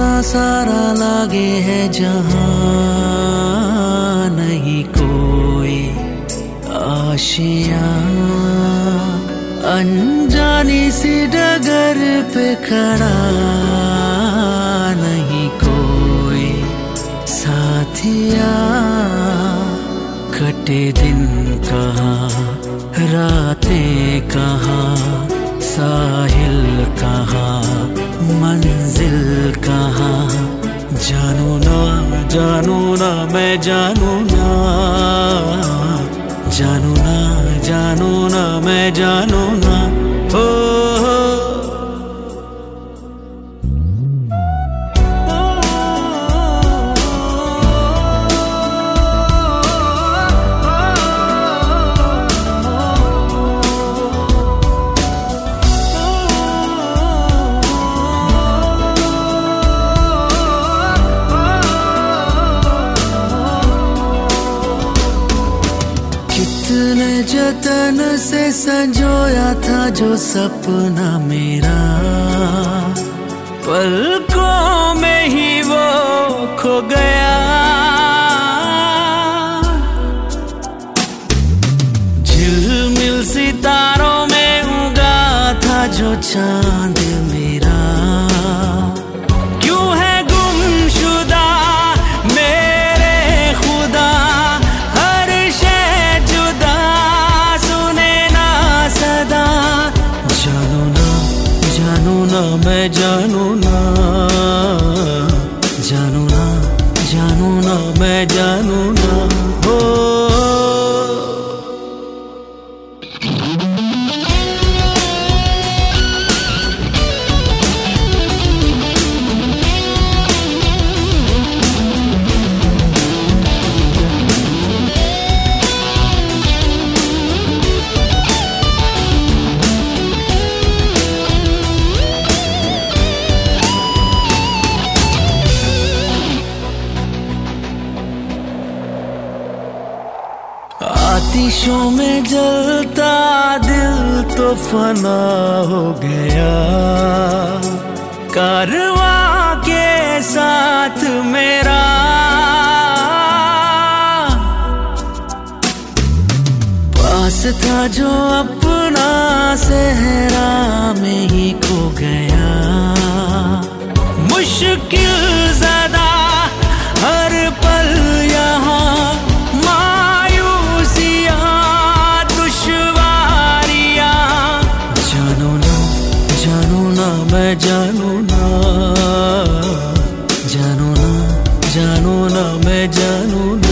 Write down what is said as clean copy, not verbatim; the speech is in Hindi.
सारा लागे है जहां, नहीं कोई आशियां। अनजानी सी डगर पे खड़ा, नहीं कोई साथिया। कटे दिन कहाँ, रातें कहाँ, साहिल कहाँ, मंजिल कहाँ। जानू ना मैं जानू ना, जानू ना मैं जानू ना। हो कितने जतन से संजोया था जो सपना मेरा, पलकों में ही वो खो गया। झिलमिल सितारों में उगा था जो चांद मेरा, क्यों है गुमशुदा मेरे खुदा। मैं जानू ना, जानू ना मैं जानू ना। हो आतिशों में जलता दिल तो फना हो गया, कारवां के साथ मेरा। पास था जो अपना सहरा में ही खो गया। मुश्किल ज़दा हर पल यहाँ, मैं जानू ना, जानू ना मैं जानू ना।